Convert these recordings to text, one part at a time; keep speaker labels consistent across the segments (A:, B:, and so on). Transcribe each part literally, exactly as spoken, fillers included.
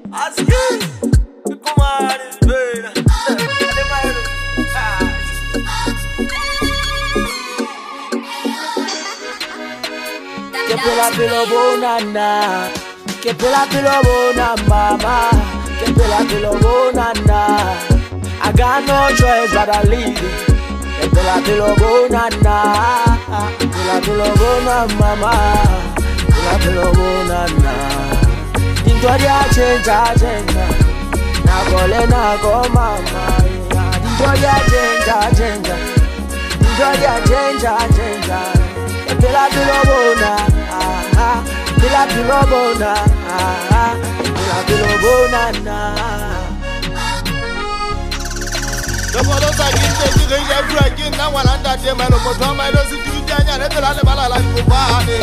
A: Que pela pelo bonana, que pela pelo bona mama, que pela pelo bonana. I got no choice but to leave it. Que pela pelo bonana, pela pelo bona mama, pela pelo bonana. Dinjo dia change change, na gole na go mama. Dinjo dia change change, dinjo dia change change. Que pela pelo bona. Pila pilo bona, pila pilo bona na.
B: Dokolo saginte jiga brakin na walanda de malo moto ma lo si tijanya ne pela le balala ko baane.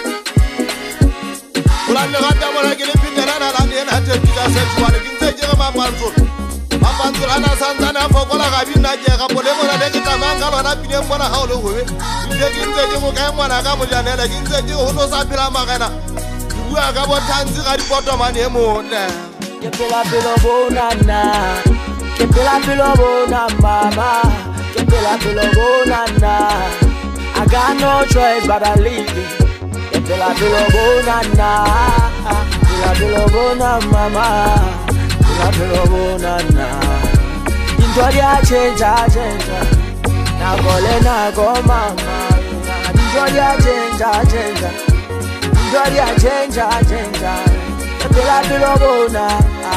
B: Ulande gata mora gele pitera na na ne na te tija se tuane kinte jiga ma manzo. Ma manzo ana sanzana fokola ga bina je ga pole mora de kita manga lo na pine mona ha lo howe. Kinte kinte jiga ka mwana ka mo jana le kinte jiga ho sa pila magana. Uwa ga botanzi ga dipoto mane mo na.
A: Que pela pelo bonana, que pela pelo bona mama, que pela pelo bonana. I got no choice but to leave it. Que pela pelo bonana, pela pelo bona mama, pela pelo bonana. Dinjo dia change change, na gole na go mama. Dinjo dia change change, dinjo dia change change. Pela pelo bona,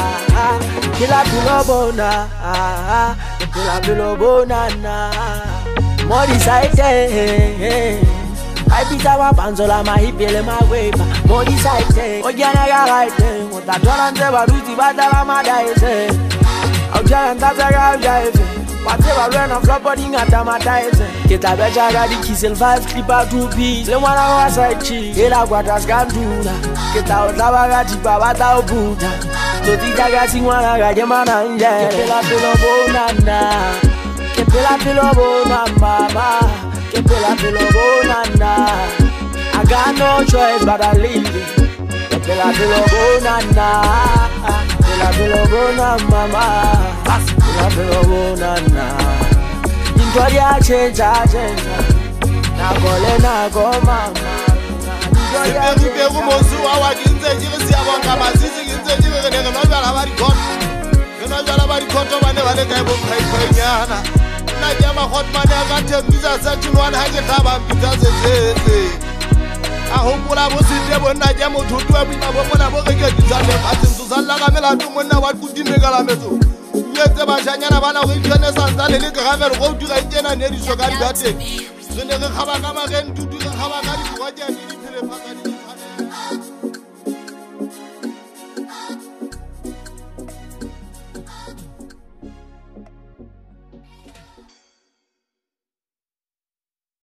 A: pela pelo bona, pela pelo bona. Mori saite, I beat our banzola ma hipele ma weba. Mori saite, ojana ga raite, ota torante baruti badala ma daise. Ojana tazaga jaife, whatever run of flop body ngata ma daise. Kita beja ga di kisel five clipper two piece. Le mwana wa saichi, ela kwatas ganduna. Kita otaba ga tipa bata oputa. Toti daga singwana ga jemana nje. Que pela pelo bonana, que pela pelo bona mama, que pela pelo bonana. I got no choice but to leave it. Que pela pelo bonana, pela pelo bona mama, pela pelo bonana. Dinjo dia change change, na gole na go mama.
B: Dinjo dia change mozu awa kinze jiri abonga masisi kinze jiri ne no jala bari kon. No jala bari konto bane bane kai bo kai kai nyana. Na jama hot mane ga tembiza sakinwana hake taba mbiza zeze. Ahopula bosite bona jama thutwa bina bona bo ke ditsale batsi tsalla ga mela tu monna wa kudime ga la metso. Yetse ba janyana bana go ikene santsale le ga mero go dira itena ne di soka di bate. Re ne re khaba ka magen tutu re khaba ka di go ja di phele phaka di